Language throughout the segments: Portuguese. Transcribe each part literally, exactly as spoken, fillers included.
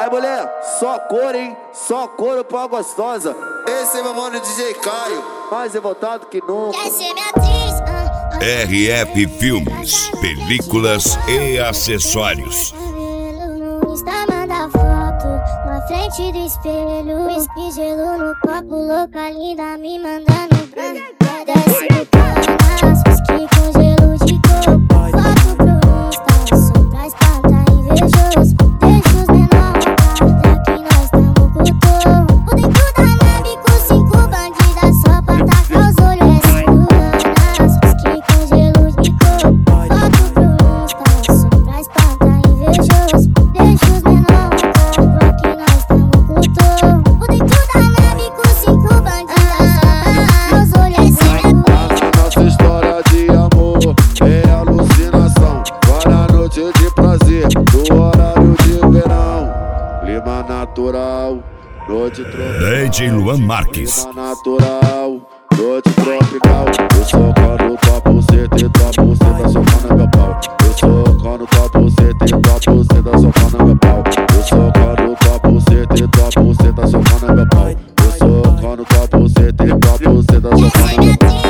Aí, mulher, só cor, hein? Só couro pra gostosa. Esse é meu mano D J Caio, mais revoltado que nunca. Quer ser minha atriz? Uh, uh. R F Filmes, películas e acessórios. No Insta manda foto na frente do espelho, whisky, gelo no copo, louca linda me mandando pra desce do canas, whisky com gelo de coco, foto pro Insta, só pra espantar invejoso. Deixa os menor voltar, que nós tamo com o touro. O dentro da nave com cinco bandidas só pra tacar os olhos. Desce do canas, whisky com gelo de coco, foto pro Insta, só pra espantar invejoso. Deixa os menor voltar, que nós tamo com o touro. O dentro da nave com cinco bandidas só pra tacar os olhos. nossa história de amor é alucinação. Para noite de prazer, do horário de verão. Clima natural, noite tropical. D J Luan Marques. Clima natural, noite tropical. Eu socando tua buceta e tua buceta socando meu pau. Eu socando tua buceta e tua buceta socando meu pau. Eu socando tua buceta e tua buceta socando meu pau. Eu socando tua buceta e tua buceta socando meu pau.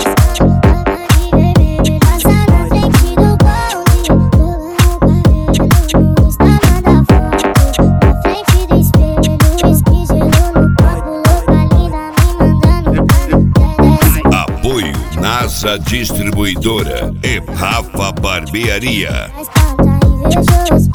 Nasa Distribuidora e Rafa Barbearia. Mas tá invejoso.